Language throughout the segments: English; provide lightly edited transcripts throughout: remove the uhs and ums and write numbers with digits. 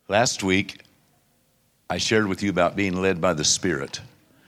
Last week, I shared with you about being led by the Spirit.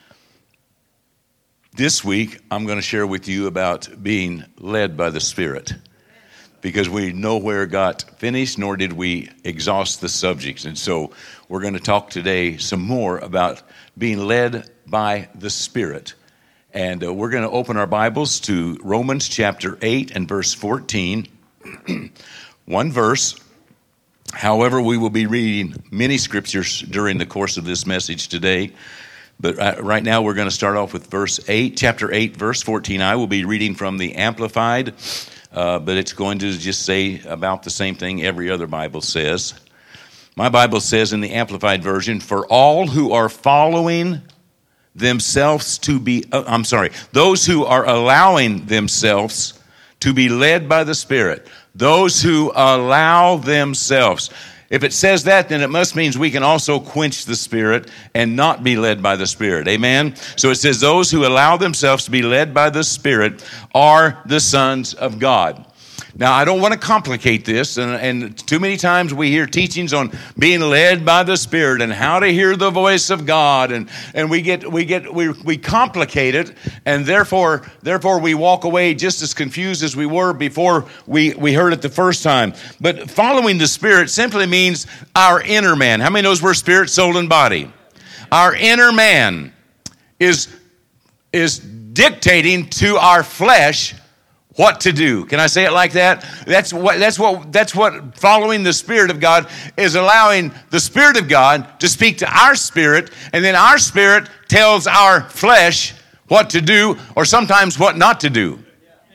This week, I'm going to share with you about being led by the Spirit, because we nowhere got finished, nor did we exhaust the subjects. And so we're going to talk today some more about being led by the Spirit. And we're going to open our Bibles to Romans chapter 8 and verse 14. One verse. However, we will be reading many scriptures during the course of this message today. But right now we're going to start off with verse 8, chapter 8, verse 14. I will be reading from the Amplified, but it's going to just say about the same thing every other Bible says. My Bible says in the Amplified version, for all who are following themselves to be, those who are allowing themselves to be led by the Spirit. Those who allow themselves. If it says that, then it must mean we can also quench the Spirit and not be led by the Spirit. Amen? So it says those who allow themselves to be led by the Spirit are the sons of God. Now, I don't want to complicate this, and too many times we hear teachings on being led by the Spirit and how to hear the voice of God, and we complicate it, and therefore we walk away just as confused as we were before we heard it the first time. But following the Spirit simply means our inner man. How many knows we're spirit, soul, and body? Our inner man is dictating to our flesh what to do. Can I say it like that? That's what following the Spirit of God is, allowing the Spirit of God to speak to our spirit, and then our spirit tells our flesh what to do, or sometimes what not to do.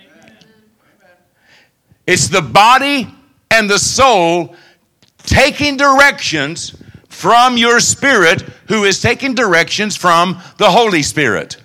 It's the body and the soul taking directions from your spirit, who is taking directions from the Holy Spirit.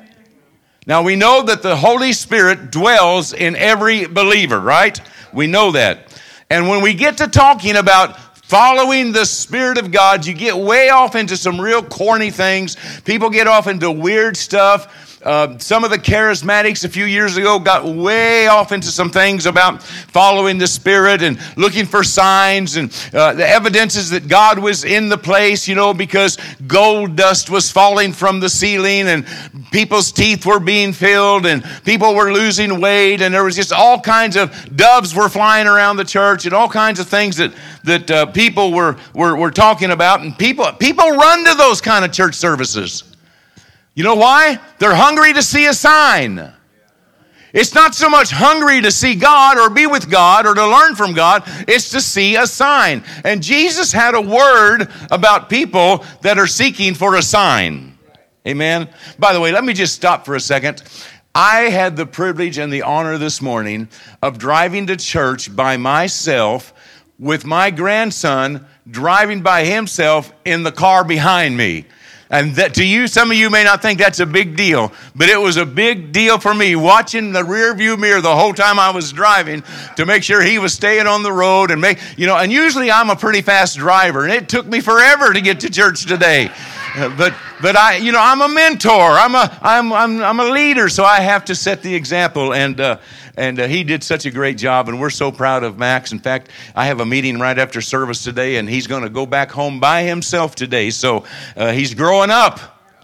Now, we know that the Holy Spirit dwells in every believer, right? We know that. And when we get to talking about following the Spirit of God, you get way off into some real corny things. People get off into weird stuff. Some of the charismatics a few years ago got way off into some things about following the Spirit and looking for signs and the evidences that God was in the place, because gold dust was falling from the ceiling and people's teeth were being filled and people were losing weight, and there was just all kinds of doves were flying around the church and all kinds of things that people were talking about, and people run to those kind of church services. You know why? They're hungry to see a sign. It's not so much hungry to see God or be with God or to learn from God. It's to see a sign. And Jesus had a word about people that are seeking for a sign. Amen? By the way, let me just stop for a second. I had the privilege and the honor this morning of driving to church by myself with my grandson driving by himself in the car behind me. And that to you, some of you may not think that's a big deal, but it was a big deal for me, watching the rear view mirror the whole time I was driving to make sure he was staying on the road and and usually I'm a pretty fast driver, and it took me forever to get to church today. But I'm a mentor. I'm a leader, so I have to set the example. And he did such a great job, and we're so proud of Max. In fact, I have a meeting right after service today, and he's going to go back home by himself today. So he's growing up.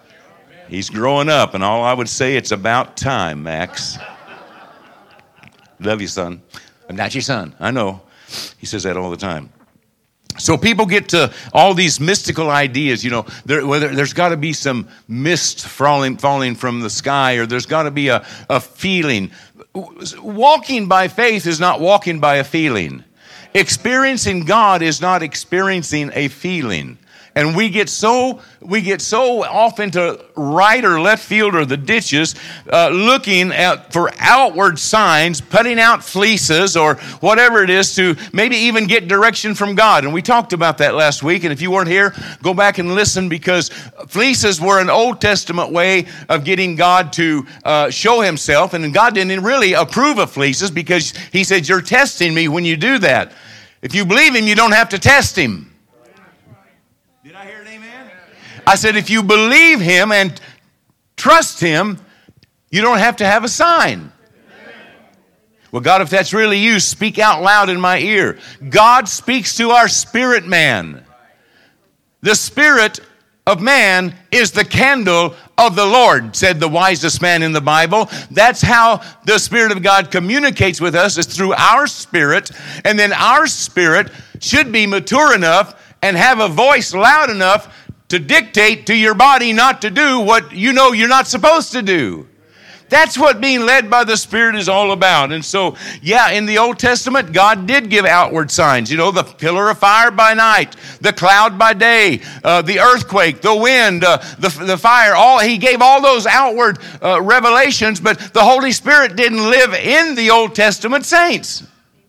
He's growing up, and all I would say, it's about time, Max. Love you, son. I'm not your son. I know. He says that all the time. So people get to all these mystical ideas, there's got to be some mist falling from the sky, or there's got to be a feeling. Walking by faith is not walking by a feeling. Experiencing God is not experiencing a feeling. And we get so off into right or left field or the ditches, looking for outward signs, putting out fleeces or whatever it is to maybe even get direction from God. And we talked about that last week. And if you weren't here, go back and listen, because fleeces were an Old Testament way of getting God to show himself. And God didn't really approve of fleeces, because he said, you're testing me when you do that. If you believe him, you don't have to test him. Did I hear an amen? I said, if you believe him and trust him, you don't have to have a sign. Well, God, if that's really you, speak out loud in my ear. God speaks to our spirit man. The spirit of man is the candle of the Lord, said the wisest man in the Bible. That's how the Spirit of God communicates with us, is through our spirit. And then our spirit should be mature enough and have a voice loud enough to dictate to your body not to do what you know you're not supposed to do. That's what being led by the Spirit is all about. And so, yeah, in the Old Testament, God did give outward signs. You know, the pillar of fire by night, the cloud by day, the earthquake, the wind, the fire. He gave all those outward revelations, but the Holy Spirit didn't live in the Old Testament saints.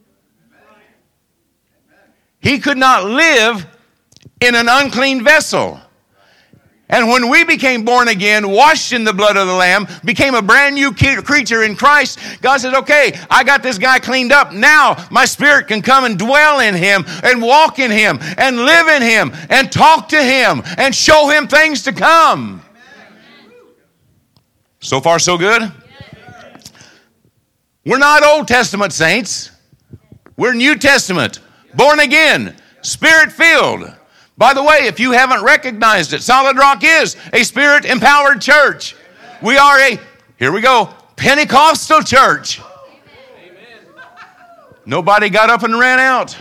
He could not live in an unclean vessel. And when we became born again, washed in the blood of the Lamb, became a brand new creature in Christ, God said, okay, I got this guy cleaned up. Now my spirit can come and dwell in him and walk in him and live in him and talk to him and show him things to come. So far, so good? We're not Old Testament saints. We're New Testament, born again, spirit-filled. By the way, if you haven't recognized it, Solid Rock is a Spirit-empowered church. We are here we go, Pentecostal church. Nobody got up and ran out.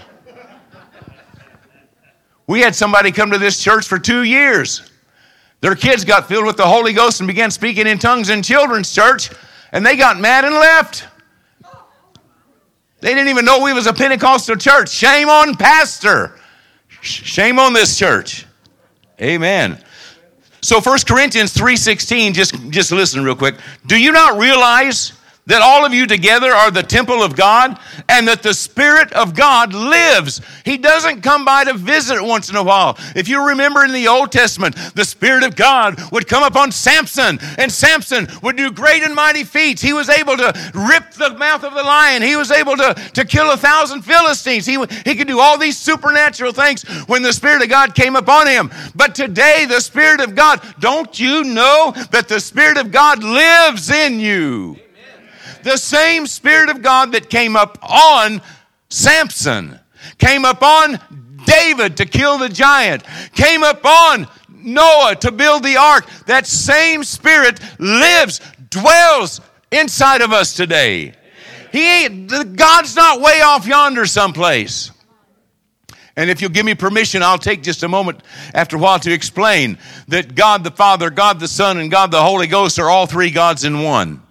We had somebody come to this church for 2 years. Their kids got filled with the Holy Ghost and began speaking in tongues in children's church, and they got mad and left. They didn't even know we was a Pentecostal church. Shame on pastor. Shame on this church. Amen. So 1 Corinthians 3:16, just listen real quick. Do you not realize that all of you together are the temple of God and that the Spirit of God lives? He doesn't come by to visit once in a while. If you remember in the Old Testament, the Spirit of God would come upon Samson, and Samson would do great and mighty feats. He was able to rip the mouth of the lion. He was able to kill 1,000 Philistines. He could do all these supernatural things when the Spirit of God came upon him. But today, the Spirit of God, don't you know that the Spirit of God lives in you? The same Spirit of God that came up on Samson, came up on David to kill the giant, came up on Noah to build the ark. That same Spirit lives, dwells inside of us today. God's not way off yonder someplace. And if you'll give me permission, I'll take just a moment after a while to explain that God the Father, God the Son, and God the Holy Ghost are all three gods in one.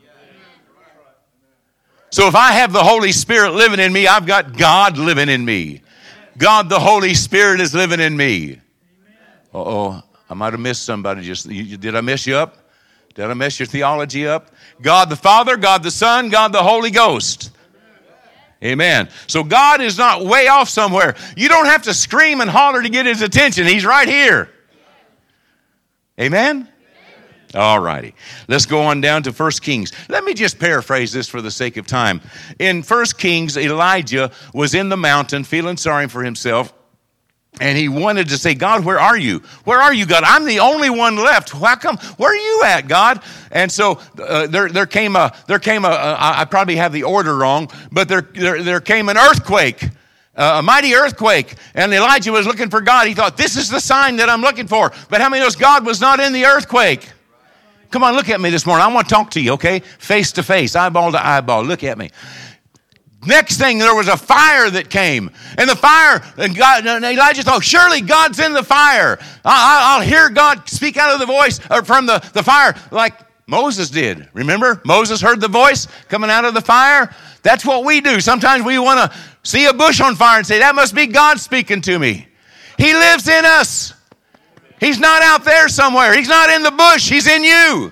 So if I have the Holy Spirit living in me, I've got God living in me. God the Holy Spirit is living in me. Uh-oh, I might have missed somebody. Did I mess you up? Did I mess your theology up? God the Father, God the Son, God the Holy Ghost. Amen. So God is not way off somewhere. You don't have to scream and holler to get his attention. He's right here. Amen? All righty. Let's go on down to 1 Kings. Let me just paraphrase this for the sake of time. In 1 Kings, Elijah was in the mountain feeling sorry for himself, and he wanted to say, God, where are you? Where are you, God? I'm the only one left. How come? Where are you at, God? And so there came a I probably have the order wrong, but there came an earthquake. A mighty earthquake, and Elijah was looking for God. He thought, this is the sign that I'm looking for. But how many knows God was not in the earthquake? Come on, look at me this morning. I want to talk to you, okay? Face to face, eyeball to eyeball. Look at me. Next thing, there was a fire that came. And the fire, and Elijah thought, surely God's in the fire. I'll hear God speak out of the voice, or from the fire, like Moses did. Remember? Moses heard the voice coming out of the fire. That's what we do. Sometimes we want to see a bush on fire and say, that must be God speaking to me. He lives in us. He's not out there somewhere. He's not in the bush. He's in you.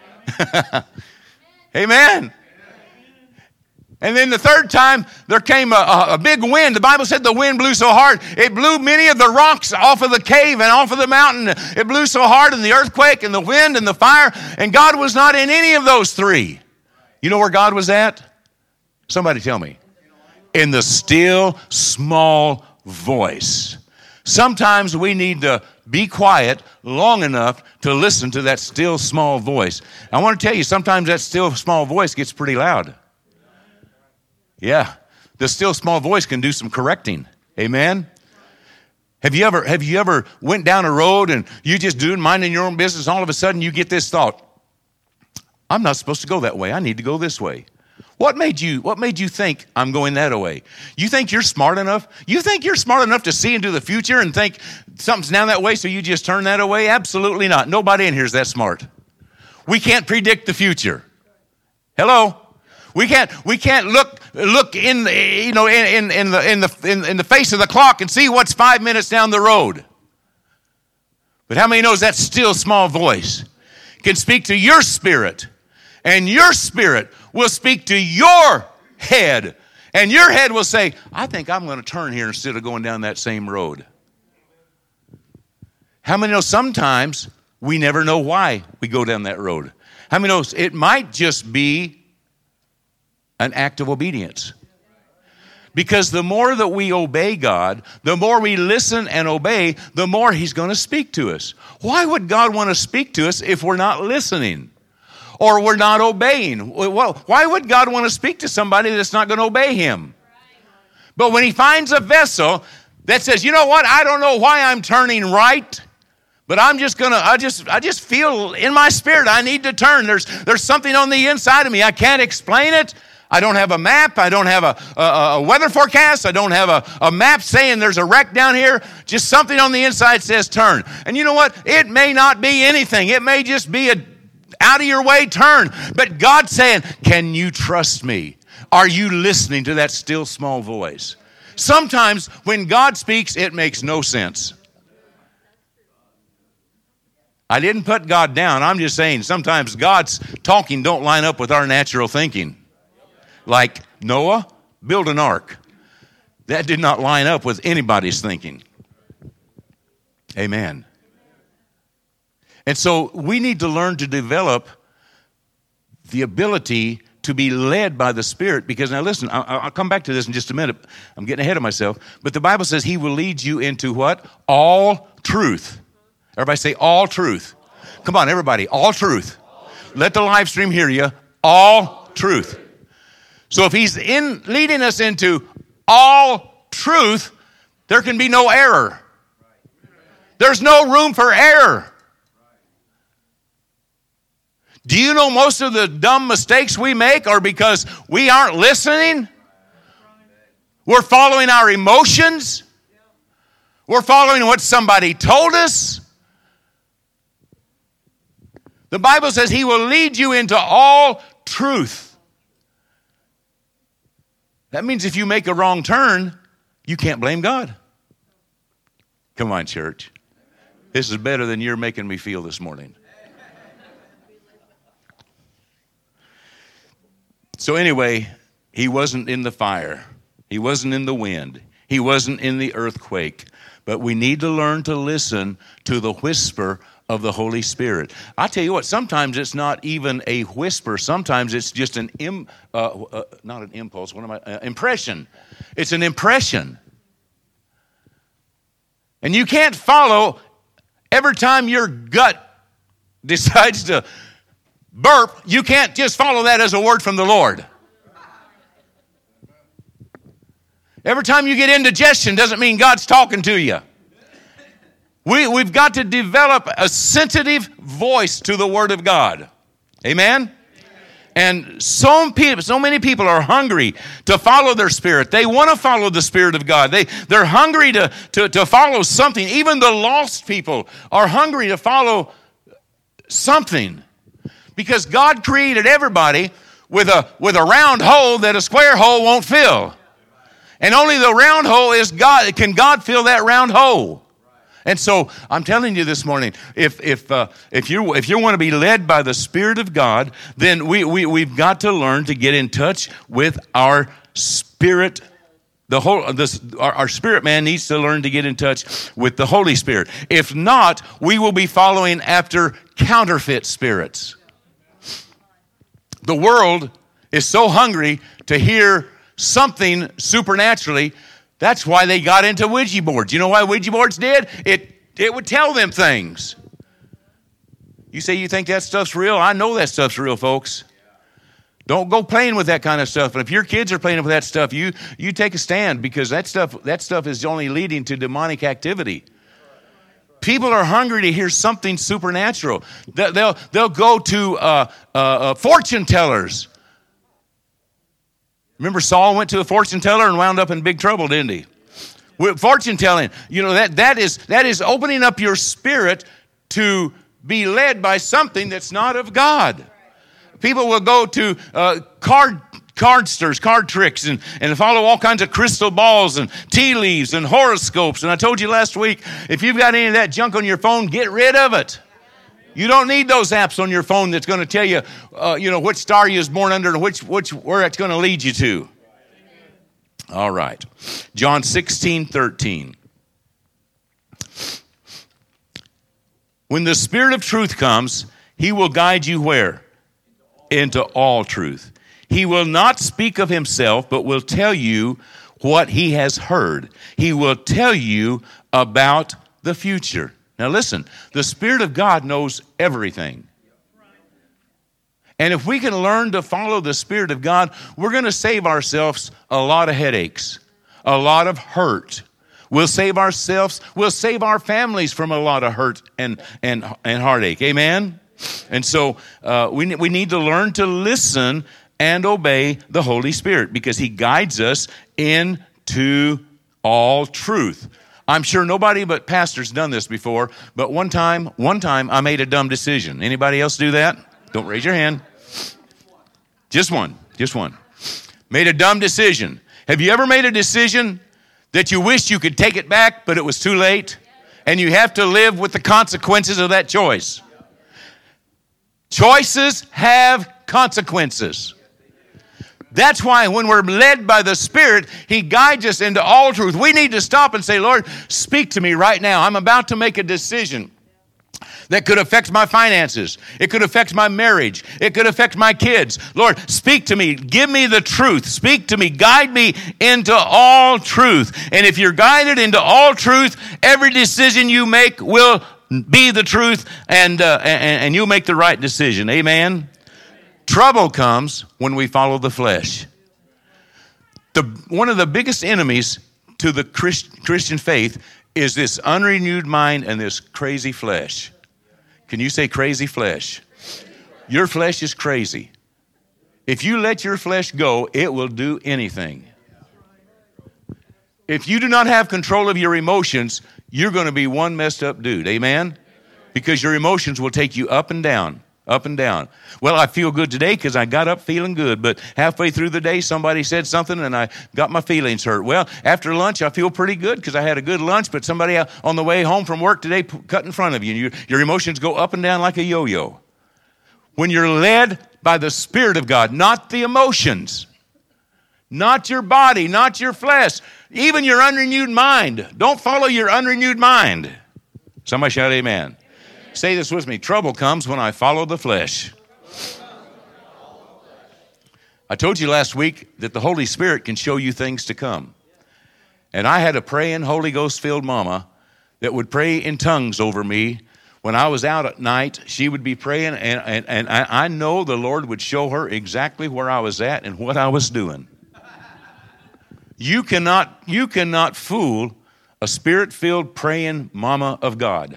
Amen. And then the third time, there came a big wind. The Bible said the wind blew so hard, it blew many of the rocks off of the cave and off of the mountain. It blew so hard in the earthquake and the wind and the fire, and God was not in any of those three. You know where God was at? Somebody tell me. In the still, small voice. Sometimes we need to be quiet long enough to listen to that still, small voice. I want to tell you, sometimes that still, small voice gets pretty loud. Yeah, the still, small voice can do some correcting. Amen? Have you ever went down a road and you just minding your own business, all of a sudden you get this thought, I'm not supposed to go that way. I need to go this way. What made you think I'm going that way? You think you're smart enough? You think you're smart enough to see into the future and think something's down that way, so you just turn that away? Absolutely not. Nobody in here is that smart. We can't predict the future. Hello? We can't look in the face of the clock and see what's 5 minutes down the road. But how many knows that still small voice can speak to your spirit, and your spirit will speak to your head, and your head will say, I think I'm going to turn here instead of going down that same road. How many know sometimes we never know why we go down that road? How many knows it might just be an act of obedience? Because the more that we obey God, the more we listen and obey, the more He's going to speak to us. Why would God want to speak to us if we're not listening or we're not obeying? Well, why would God want to speak to somebody that's not going to obey Him? But when He finds a vessel that says, you know what, I don't know why I'm turning right, but I just feel in my spirit I need to turn. There's something on the inside of me. I can't explain it. I don't have a map. I don't have a weather forecast. I don't have a map saying there's a wreck down here. Just something on the inside says turn. And you know what? It may not be anything. It may just be a out of your way turn. But God's saying, can you trust me? Are you listening to that still small voice? Sometimes when God speaks, it makes no sense. I didn't put God down. I'm just saying sometimes God's talking don't line up with our natural thinking. Like Noah, build an ark. That did not line up with anybody's thinking. Amen. And so we need to learn to develop the ability to be led by the Spirit. Because now listen, I'll come back to this in just a minute. I'm getting ahead of myself. But the Bible says He will lead you into what? All truth. Everybody say all truth. Come on, everybody, all truth. Let the live stream hear you. All truth. So if He's leading us into all truth, there can be no error. There's no room for error. Do you know most of the dumb mistakes we make are because we aren't listening? We're following our emotions. We're following what somebody told us. The Bible says He will lead you into all truth. That means if you make a wrong turn, you can't blame God. Come on, church. This is better than you're making me feel this morning. So anyway, He wasn't in the fire. He wasn't in the wind. He wasn't in the earthquake. But we need to learn to listen to the whisper of the Holy Spirit. I tell you what, sometimes it's not even a whisper. Sometimes it's just not an impulse. Impression. It's an impression. And you can't follow every time your gut decides to burp. You can't just follow that as a word from the Lord. Every time you get indigestion doesn't mean God's talking to you. We've got to develop a sensitive voice to the Word of God. Amen? And so many people are hungry to follow their spirit. They want to follow the Spirit of God. They're hungry to follow something. Even the lost people are hungry to follow something. Because God created everybody with a round hole that a square hole won't fill. And only the round hole is God. Can God fill that round hole? And so I'm telling you this morning, if you want to be led by the Spirit of God, then we've got to learn to get in touch with our spirit. Our spirit man needs to learn to get in touch with the Holy Spirit. If not, we will be following after counterfeit spirits. The world is so hungry to hear something supernaturally. That's why they got into Ouija boards. You know why Ouija boards did? It would tell them things. You say you think that stuff's real? I know that stuff's real, folks. Don't go playing with that kind of stuff. And if your kids are playing with that stuff, you take a stand, because that stuff is only leading to demonic activity. People are hungry to hear something supernatural. They'll go to fortune tellers. Remember, Saul went to a fortune teller and wound up in big trouble, didn't he? With fortune telling, that is opening up your spirit to be led by something that's not of God. People will go to cardsters, card tricks, and follow all kinds of crystal balls and tea leaves and horoscopes. And I told you last week, if you've got any of that junk on your phone, get rid of it. You don't need those apps on your phone that's going to tell you, which star you was born under and where it's going to lead you to. All right. John 16:13. When the Spirit of truth comes, he will guide you where? Into all truth. He will not speak of himself, but will tell you what he has heard. He will tell you about the future. Now listen, the Spirit of God knows everything. And if we can learn to follow the Spirit of God, we're going to save ourselves a lot of headaches, a lot of hurt. We'll save ourselves, we'll save our families from a lot of hurt and heartache. Amen? And so we need to learn to listen and obey the Holy Spirit, because he guides us into all truth. I'm sure nobody but pastors done this before, but one time I made a dumb decision. Anybody else do that? Don't raise your hand. Just one. Made a dumb decision. Have you ever made a decision that you wished you could take it back, but it was too late? And you have to live with the consequences of that choice. Choices have consequences. That's why when we're led by the Spirit, he guides us into all truth. We need to stop and say, Lord, speak to me right now. I'm about to make a decision that could affect my finances. It could affect my marriage. It could affect my kids. Lord, speak to me. Give me the truth. Speak to me. Guide me into all truth. And if you're guided into all truth, every decision you make will be the truth, and you'll make the right decision. Amen? Trouble comes when we follow the flesh. One of the biggest enemies to the Christian faith is this unrenewed mind and this crazy flesh. Can you say crazy flesh? Your flesh is crazy. If you let your flesh go, it will do anything. If you do not have control of your emotions, you're going to be one messed up dude. Amen? Because your emotions will take you up and down. Up and down. Well, I feel good today because I got up feeling good, but halfway through the day, somebody said something and I got my feelings hurt. Well, after lunch, I feel pretty good because I had a good lunch, but somebody on the way home from work today cut in front of you, and your emotions go up and down like a yo-yo. When you're led by the Spirit of God, not the emotions, not your body, not your flesh, even your unrenewed mind. Don't follow your unrenewed mind. Somebody shout amen. Say this with me. Trouble comes when I follow the flesh. I told you last week that the Holy Spirit can show you things to come. And I had a praying, Holy Ghost-filled mama that would pray in tongues over me. When I was out at night, she would be praying, and I know the Lord would show her exactly where I was at and what I was doing. You cannot fool a Spirit-filled praying mama of God.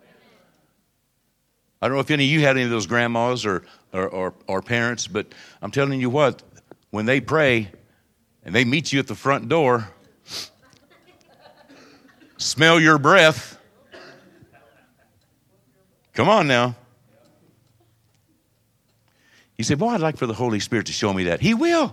I don't know if any of you had any of those grandmas or parents, but I'm telling you what, when they pray and they meet you at the front door, smell your breath. Come on now. You say, boy, I'd like for the Holy Spirit to show me that. He will.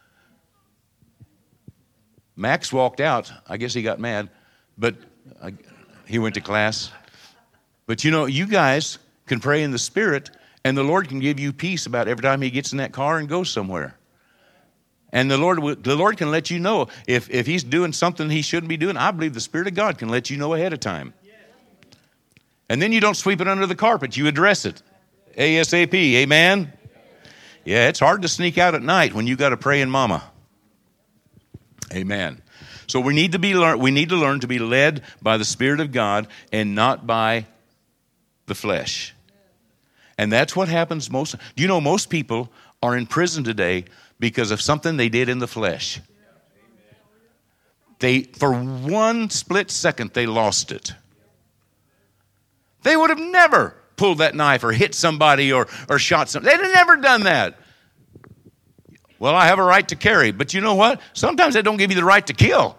Max walked out. I guess he got mad, but he went to class. But you guys can pray in the Spirit, and the Lord can give you peace about every time he gets in that car and goes somewhere. And the Lord can let you know if he's doing something he shouldn't be doing. I believe the Spirit of God can let you know ahead of time. And then you don't sweep it under the carpet. You address it. ASAP. Amen? Yeah, it's hard to sneak out at night when you got a praying mama. Amen. So we need to learn to be led by the Spirit of God and not by the flesh. And that's what happens most. Do you know most people are in prison today because of something they did in the flesh. For one split second, they lost it. They would have never pulled that knife or hit somebody or shot somebody. They'd have never done that. Well, I have a right to carry. But you know what? Sometimes they don't give you the right to kill.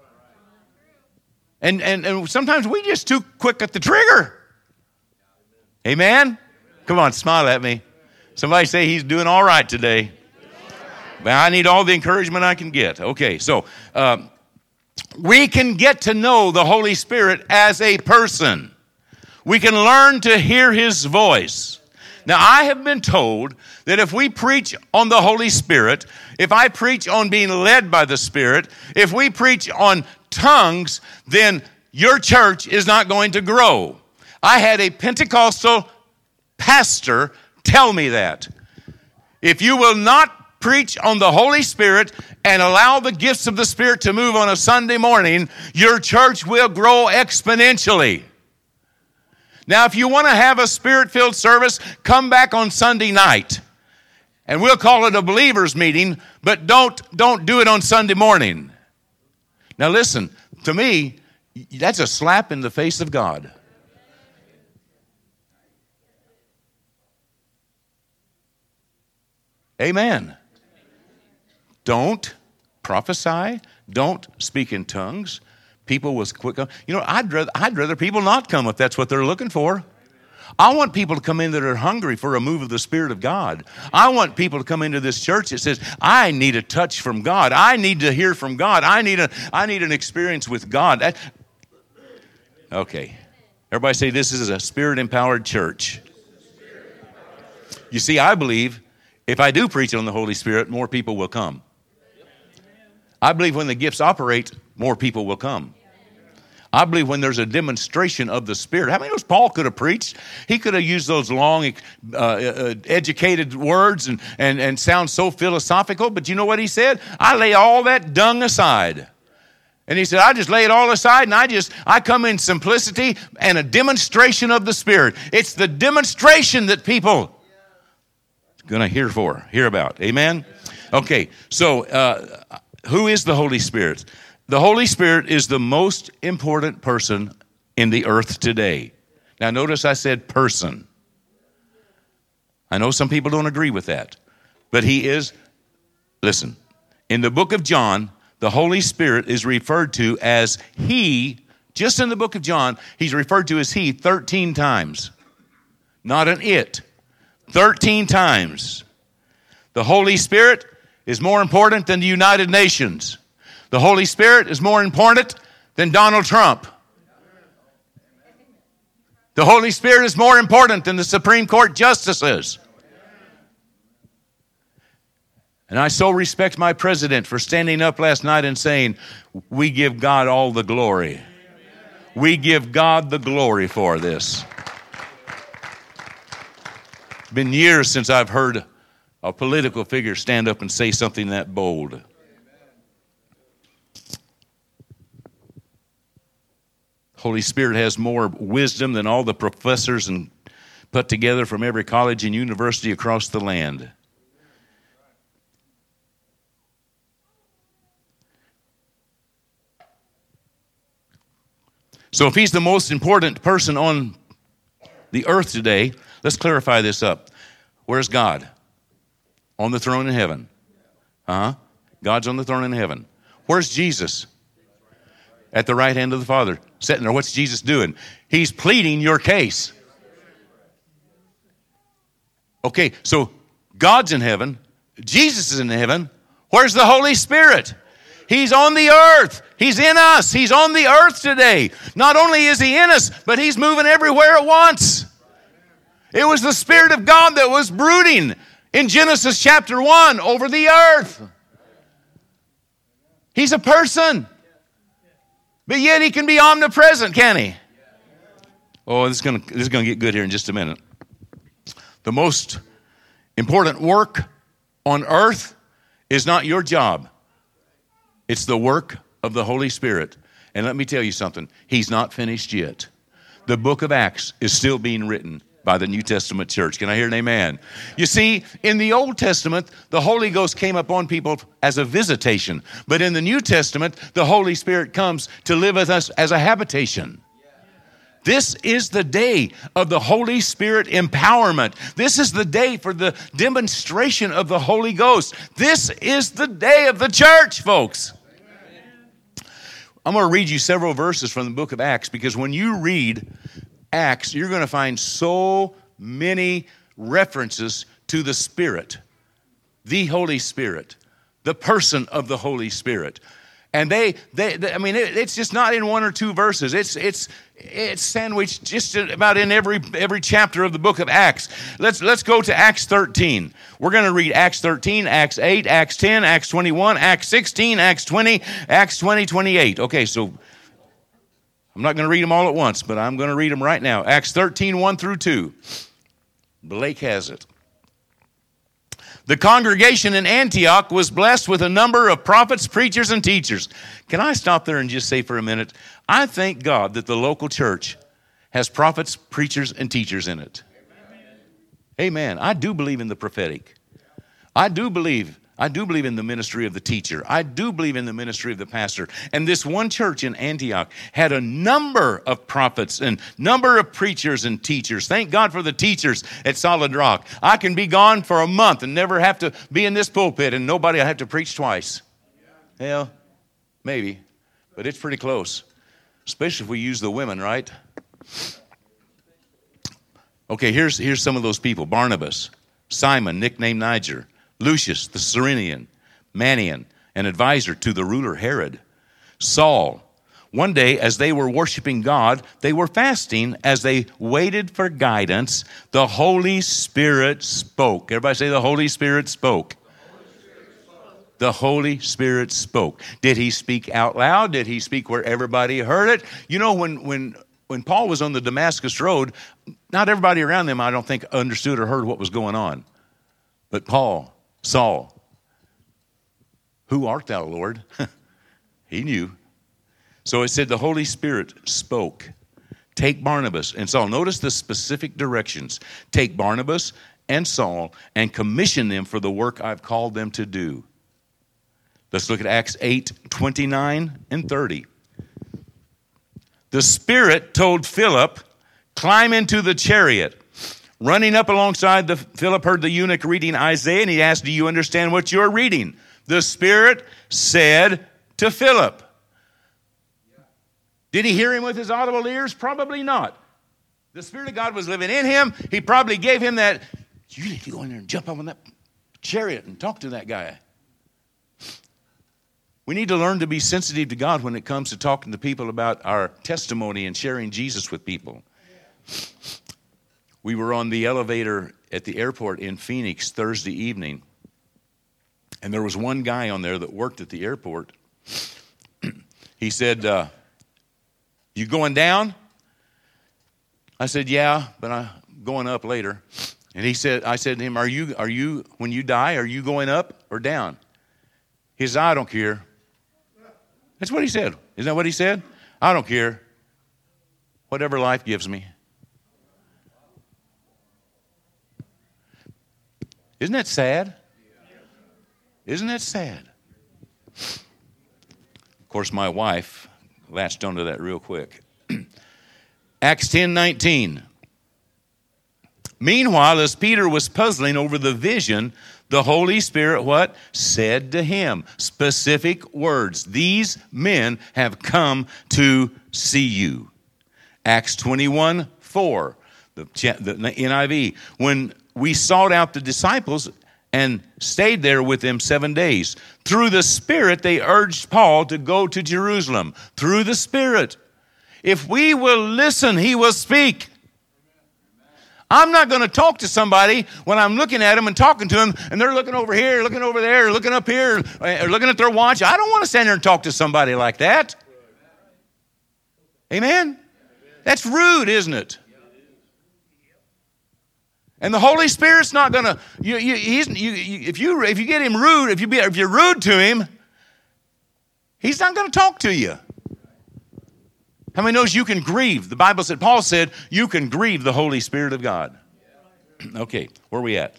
And sometimes we just too quick at the trigger. Amen? Come on, smile at me. Somebody say he's doing all right today. Well, I need all the encouragement I can get. Okay, so we can get to know the Holy Spirit as a person. We can learn to hear his voice. Now, I have been told that if we preach on the Holy Spirit, if I preach on being led by the Spirit, if we preach on tongues, then your church is not going to grow. I had a Pentecostal pastor tell me that. If you will not preach on the Holy Spirit and allow the gifts of the Spirit to move on a Sunday morning, your church will grow exponentially. Now, if you want to have a Spirit-filled service, come back on Sunday night. And we'll call it a believers meeting, but don't do it on Sunday morning. Now listen, to me, that's a slap in the face of God. Amen. Don't prophesy. Don't speak in tongues. People was quick. You know, I'd rather people not come if that's what they're looking for. I want people to come in that are hungry for a move of the Spirit of God. I want people to come into this church that says, I need a touch from God. I need to hear from God. I need an experience with God. Okay. Everybody say this is a Spirit-empowered church. You see, I believe if I do preach on the Holy Spirit, more people will come. I believe when the gifts operate, more people will come. I believe when there's a demonstration of the Spirit. How many knows Paul could have preached? He could have used those long, educated words and sound so philosophical. But you know what he said? I lay all that dung aside. And he said, I just lay it all aside and I come in simplicity and a demonstration of the Spirit. It's the demonstration that people are going to hear about. Amen? Okay, so who is the Holy Spirit? The Holy Spirit is the most important person in the earth today. Now notice I said person. I know some people don't agree with that. But he is, listen, in the book of John, the Holy Spirit is referred to as he, just in the book of John, he's referred to as he 13 times. Not an it. 13 times. The Holy Spirit is more important than the United Nations. The Holy Spirit is more important than Donald Trump. The Holy Spirit is more important than the Supreme Court justices. And I so respect my president for standing up last night and saying, we give God all the glory. We give God the glory for this. It's been years since I've heard a political figure stand up and say something that bold. Holy Spirit has more wisdom than all the professors and put together from every college and university across the land. So if he's the most important person on the earth today, let's clarify this up. Where's God? On the throne in heaven. God's on the throne in heaven. Where's Jesus? At the right hand of the Father, sitting there. What's Jesus doing? He's pleading your case. Okay, so God's in heaven. Jesus is in heaven. Where's the Holy Spirit? He's on the earth. He's in us. He's on the earth today. Not only is he in us, but he's moving everywhere at once. It was the Spirit of God that was brooding in Genesis chapter 1 over the earth. He's a person. But yet he can be omnipresent, can he? Oh, this is going to get good here in just a minute. The most important work on earth is not your job. It's the work of the Holy Spirit. And let me tell you something. He's not finished yet. The book of Acts is still being written. by the New Testament church. Can I hear an amen? You see, in the Old Testament, the Holy Ghost came upon people as a visitation. But in the New Testament, the Holy Spirit comes to live with us as a habitation. This is the day of the Holy Spirit empowerment. This is the day for the demonstration of the Holy Ghost. This is the day of the church, folks. I'm going to read you several verses from the book of Acts, because when you read Acts, you're going to find so many references to the Spirit, the Holy Spirit, the person of the Holy Spirit. And it's just not in one or two verses. It's sandwiched just about in every chapter of the book of Acts. Let's go to Acts 13. We're going to read Acts 13, Acts 8, Acts 10, Acts 21, Acts 16, Acts 20, Acts 20, 28. Okay, so I'm not going to read them all at once, but I'm going to read them right now. Acts 13, 1 through 2. Blake has it. The congregation in Antioch was blessed with a number of prophets, preachers, and teachers. Can I stop there and just say for a minute, I thank God that the local church has prophets, preachers, and teachers in it. Amen. I do believe in the prophetic. I do believe in the ministry of the teacher. I do believe in the ministry of the pastor. And this one church in Antioch had a number of prophets and number of preachers and teachers. Thank God for the teachers at Solid Rock. I can be gone for a month and never have to be in this pulpit, and nobody will have to preach twice. Well, maybe, but it's pretty close, especially if we use the women, right? Okay, here's some of those people. Barnabas, Simon, nicknamed Niger, Lucius the Cyrenian, Manaen, an advisor to the ruler Herod, Saul. One day, as they were worshiping God, they were fasting. As they waited for guidance, the Holy Spirit spoke. Everybody say, the Holy Spirit spoke. The Holy Spirit spoke. Did he speak out loud? Did he speak where everybody heard it? You know, when Paul was on the Damascus Road, not everybody around them, I don't think, understood or heard what was going on. But Saul, who art thou, Lord? He knew. So it said the Holy Spirit spoke. Take Barnabas and Saul. Notice the specific directions. Take Barnabas and Saul and commission them for the work I've called them to do. Let's look at Acts 8, 29 and 30. The Spirit told Philip, climb into the chariot. Running up alongside, Philip heard the eunuch reading Isaiah, and he asked, do you understand what you're reading? The Spirit said to Philip. Did he hear him with his audible ears? Probably not. The Spirit of God was living in him. He probably gave him that, you need to go in there and jump up on that chariot and talk to that guy. We need to learn to be sensitive to God when it comes to talking to people about our testimony and sharing Jesus with people. We were on the elevator at the airport in Phoenix Thursday evening, and there was one guy on there that worked at the airport. He said, you going down? I said, yeah, but I'm going up later. And I said to him, are you, when you die, are you going up or down? He said, I don't care. That's what he said. Isn't that what he said? I don't care. Whatever life gives me. Isn't that sad? Isn't that sad? Of course, my wife latched onto that real quick. Acts 10:19. Meanwhile, as Peter was puzzling over the vision, the Holy Spirit, what? Said to him, specific words. These men have come to see you. Acts 21:4, the NIV. When we sought out the disciples and stayed there with them 7 days. Through the Spirit, they urged Paul to go to Jerusalem. Through the Spirit. If we will listen, he will speak. I'm not going to talk to somebody when I'm looking at them and talking to them, and they're looking over here, looking over there, looking up here, or looking at their watch. I don't want to stand there and talk to somebody like that. Amen? That's rude, isn't it? And the Holy Spirit's not going to. If you get him rude, if you're rude to him, he's not going to talk to you. How many knows you can grieve? The Bible said, Paul said, you can grieve the Holy Spirit of God. Okay, where are we at?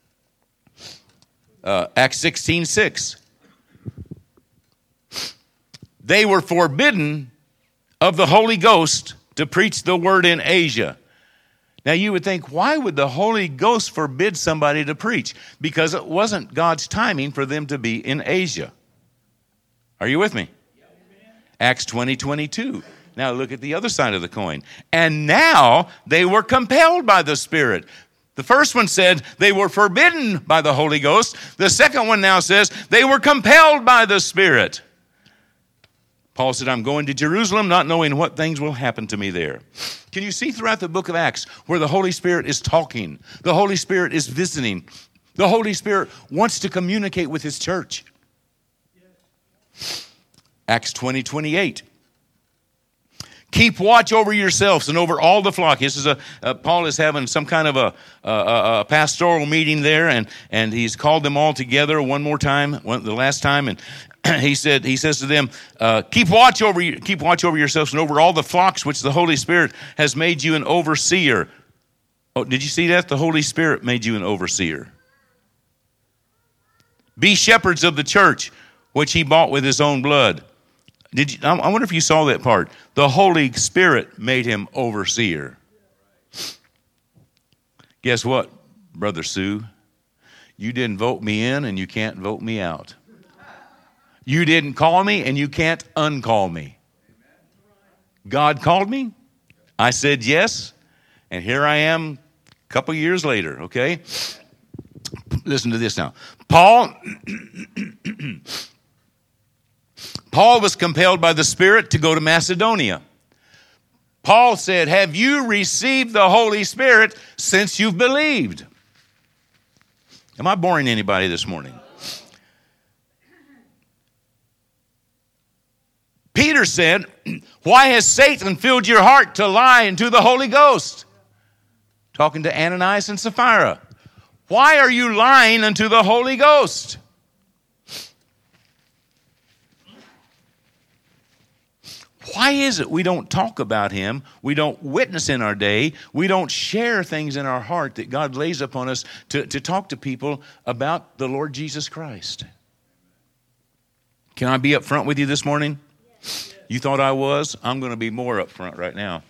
Acts 16:6. They were forbidden of the Holy Ghost to preach the word in Asia. Now you would think, why would the Holy Ghost forbid somebody to preach? Because it wasn't God's timing for them to be in Asia. Are you with me? Acts 20:22. Now look at the other side of the coin. And now they were compelled by the Spirit. The first one said they were forbidden by the Holy Ghost. The second one now says they were compelled by the Spirit. Paul said, I'm going to Jerusalem not knowing what things will happen to me there. Can you see throughout the book of Acts where the Holy Spirit is talking? The Holy Spirit is visiting. The Holy Spirit wants to communicate with his church. Acts 20:28. Keep watch over yourselves and over all the flock. This is Paul is having some kind of a pastoral meeting there, and he's called them all together one more time, the last time, and he says to them, keep watch over yourselves and over all the flocks which the Holy Spirit has made you an overseer. Oh, did you see that? The Holy Spirit made you an overseer. Be shepherds of the church which he bought with his own blood. I wonder if you saw that part. The Holy Spirit made him overseer. Guess what, Brother Sue? You didn't vote me in and you can't vote me out. You didn't call me and you can't uncall me. God called me. I said yes. And here I am a couple years later, okay? Listen to this now. Paul was compelled by the Spirit to go to Macedonia. Paul said, have you received the Holy Spirit since you've believed? Am I boring anybody this morning? Peter said, why has Satan filled your heart to lie unto the Holy Ghost? Talking to Ananias and Sapphira. Why are you lying unto the Holy Ghost? Why is it we don't talk about him? We don't witness in our day. We don't share things in our heart that God lays upon us to talk to people about the Lord Jesus Christ. Can I be up front with you this morning? You thought I was? I'm going to be more up front right now.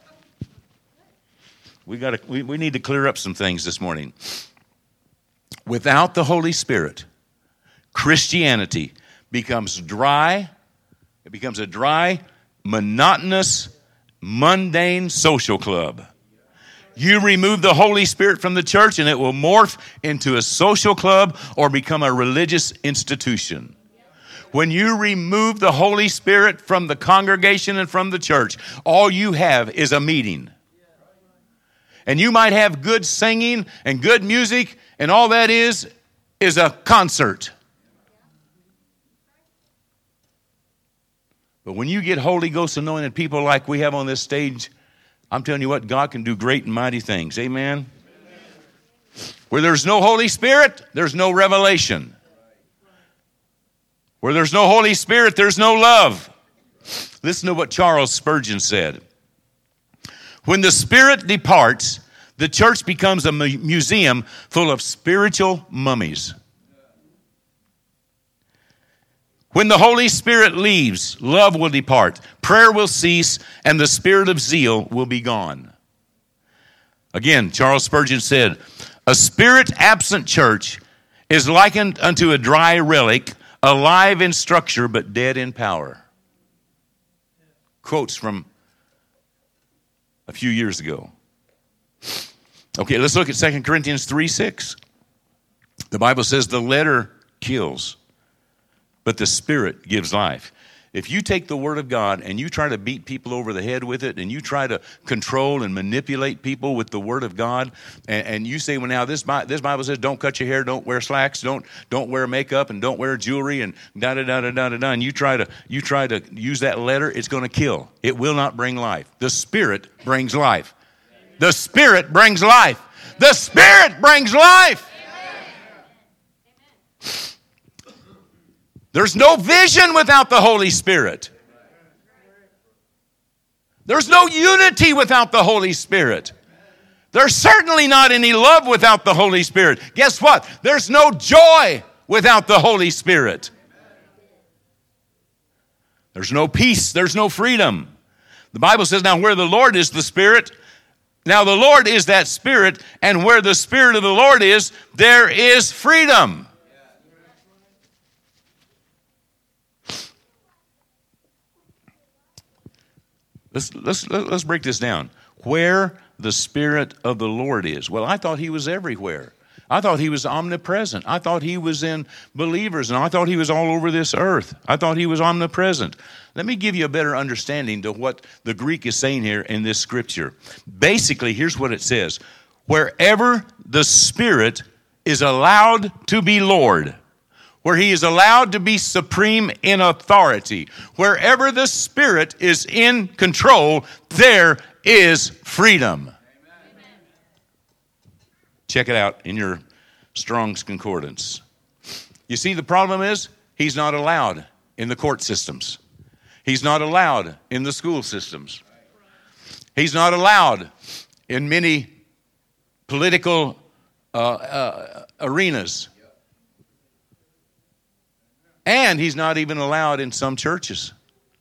We need to clear up some things this morning. Without the Holy Spirit, Christianity becomes dry. It becomes a dry, monotonous, mundane social club. You remove the Holy Spirit from the church and it will morph into a social club or become a religious institution. When you remove the Holy Spirit from the congregation and from the church, all you have is a meeting. And you might have good singing and good music, and all that is a concert. But when you get Holy Ghost anointed people like we have on this stage, I'm telling you what, God can do great and mighty things. Amen? Where there's no Holy Spirit, there's no revelation. Where there's no Holy Spirit, there's no love. Listen to what Charles Spurgeon said. When the Spirit departs, the church becomes a museum full of spiritual mummies. When the Holy Spirit leaves, love will depart, prayer will cease, and the spirit of zeal will be gone. Again, Charles Spurgeon said, a spirit-absent church is likened unto a dry relic, alive in structure but dead in power. Quotes from a few years ago. Okay, let's look at 2 Corinthians 3:6. The Bible says the letter kills, but the Spirit gives life. If you take the Word of God and you try to beat people over the head with it, and you try to control and manipulate people with the Word of God, and you say, well, now this Bible says don't cut your hair, don't wear slacks, don't wear makeup, and don't wear jewelry, and da-da-da-da-da-da-da, and you try to use that letter, it's going to kill. It will not bring life. The Spirit brings life. The Spirit brings life. The Spirit brings life. There's no vision without the Holy Spirit. There's no unity without the Holy Spirit. There's certainly not any love without the Holy Spirit. Guess what? There's no joy without the Holy Spirit. There's no peace. There's no freedom. The Bible says, now where the Lord is the Spirit, now the Lord is that Spirit, and where the Spirit of the Lord is, there is freedom. Let's break this down. Where the Spirit of the Lord is. Well, I thought He was everywhere. I thought He was omnipresent. I thought He was in believers, and I thought He was all over this earth. I thought He was omnipresent. Let me give you a better understanding to what the Greek is saying here in this scripture. Basically, here's what it says. Wherever the Spirit is allowed to be Lord, where He is allowed to be supreme in authority, wherever the Spirit is in control, there is freedom. Amen. Check it out in your Strong's Concordance. You see, the problem is He's not allowed in the court systems. He's not allowed in the school systems. He's not allowed in many political arenas. And He's not even allowed in some churches.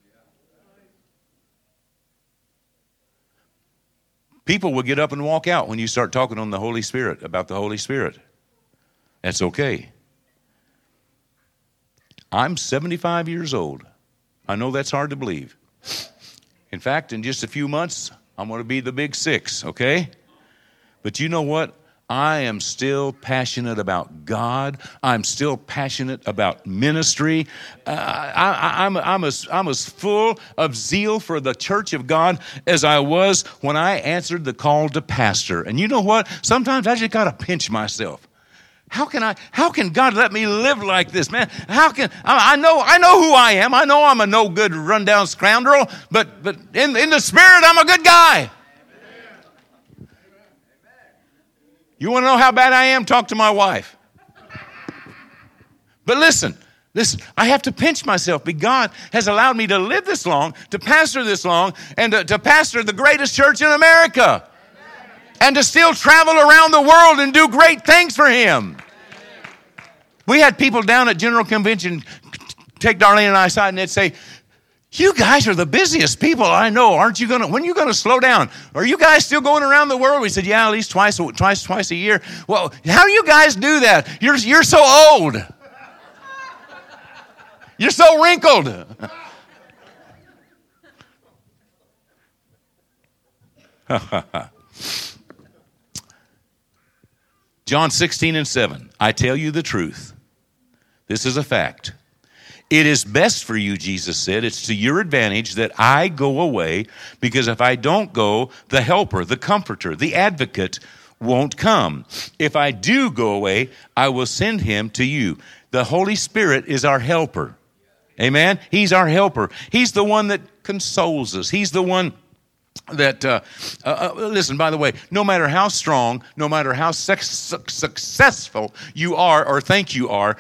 People will get up and walk out when you start talking on the Holy Spirit, about the Holy Spirit. That's okay. I'm 75 years old. I know that's hard to believe. In fact, in just a few months, I'm going to be the big 6, okay? But you know what? I am still passionate about God. I'm still passionate about ministry. I'm as full of zeal for the church of God as I was when I answered the call to pastor. And you know what? Sometimes I just got to pinch myself. How can God let me live like this, man? I know who I am. I know I'm a no good rundown scoundrel, but in the spirit, I'm a good guy. You want to know how bad I am? Talk to my wife. But listen, I have to pinch myself because God has allowed me to live this long, to pastor this long, and to pastor the greatest church in America. And to still travel around the world and do great things for Him. We had people down at General Convention take Darlene and I aside and they'd say, you guys are the busiest people I know. Aren't you when are you going to slow down? Are you guys still going around the world? We said, yeah, at least twice a year. Well, how do you guys do that? You're so old. You're so wrinkled. John 16:7. I tell you the truth. This is a fact. It is best for you, Jesus said. It's to your advantage that I go away, because if I don't go, the helper, the comforter, the advocate won't come. If I do go away, I will send him to you. The Holy Spirit is our helper. Amen? He's our helper. He's the one that consoles us. He's the one that, listen, by the way, no matter how strong, no matter how successful you are or think you are,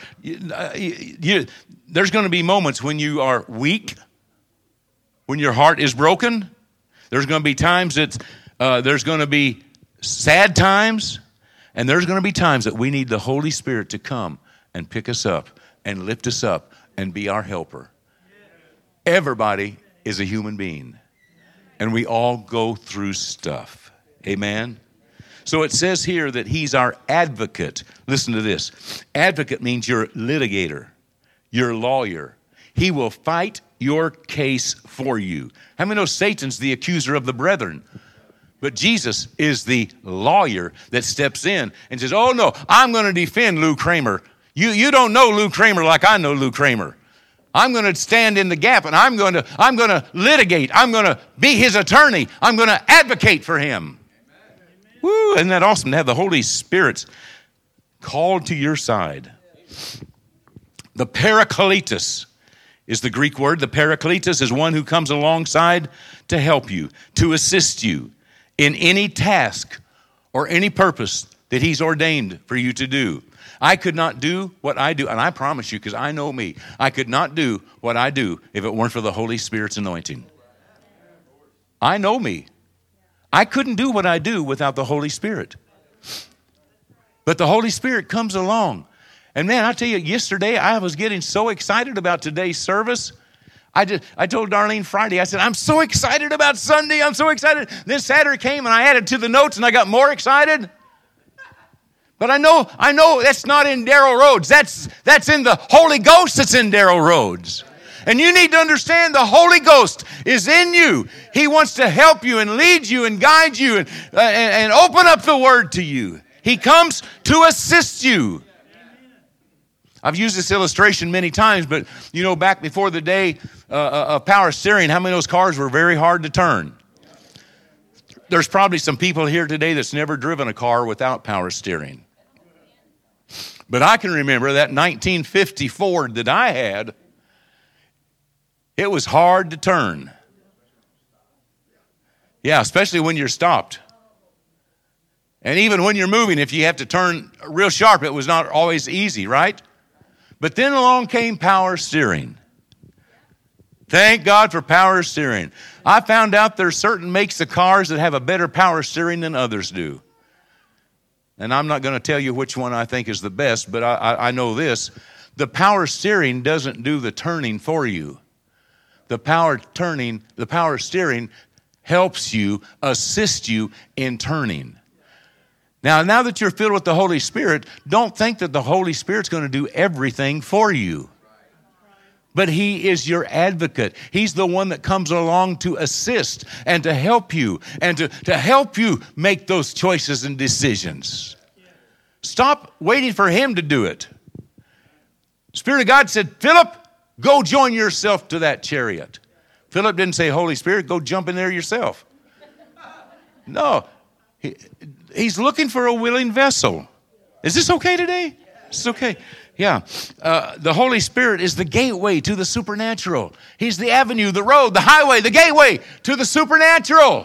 there's going to be moments when you are weak, when your heart is broken. There's going to be times that there's going to be sad times, and there's going to be times that we need the Holy Spirit to come and pick us up and lift us up and be our helper. Everybody is a human being, and we all go through stuff. Amen? So it says here that he's our advocate. Listen to this. Advocate means your litigator, your lawyer. He will fight your case for you. How many know Satan's the accuser of the brethren? But Jesus is the lawyer that steps in and says, oh no, I'm going to defend Lou Kramer. You don't know Lou Kramer like I know Lou Kramer. I'm going to stand in the gap, and I'm going to litigate. I'm going to be his attorney. I'm going to advocate for him. Amen. Woo, isn't that awesome to have the Holy Spirit called to your side? The Parakletos is the Greek word. The Parakletos is one who comes alongside to help you, to assist you in any task or any purpose that he's ordained for you to do. I could not do what I do, and I promise you, because I know me, I could not do what I do if it weren't for the Holy Spirit's anointing. I know me. I couldn't do what I do without the Holy Spirit. But the Holy Spirit comes along. And man, I tell you, yesterday I was getting so excited about today's service. I told Darlene Friday, I said, I'm so excited about Sunday. I'm so excited. Then Saturday came and I added to the notes and I got more excited. But I know that's not in Darrell Rhodes. That's in the Holy Ghost that's in Darrell Rhodes. And you need to understand the Holy Ghost is in you. He wants to help you and lead you and guide you and open up the Word to you. He comes to assist you. I've used this illustration many times, but you know, back before the day of power steering, how many of those cars were very hard to turn? There's probably some people here today that's never driven a car without power steering. But I can remember that 1950 Ford that I had. It was hard to turn. Yeah, especially when you're stopped. And even when you're moving, if you have to turn real sharp, it was not always easy, right? But then along came power steering. Thank God for power steering. I found out there's certain makes of cars that have a better power steering than others do. And I'm not going to tell you which one I think is the best, but I know this. The power steering doesn't do the turning for you. The power steering helps you, assist you in turning. Now that you're filled with the Holy Spirit, don't think that the Holy Spirit's going to do everything for you. But He is your advocate. He's the one that comes along to assist and to help you and to help you make those choices and decisions. Stop waiting for Him to do it. Spirit of God said, Philip, go join yourself to that chariot. Philip didn't say, Holy Spirit, go jump in there yourself. No. He's looking for a willing vessel. Is this okay today? It's okay. Yeah. The Holy Spirit is the gateway to the supernatural. He's the avenue, the road, the highway, the gateway to the supernatural.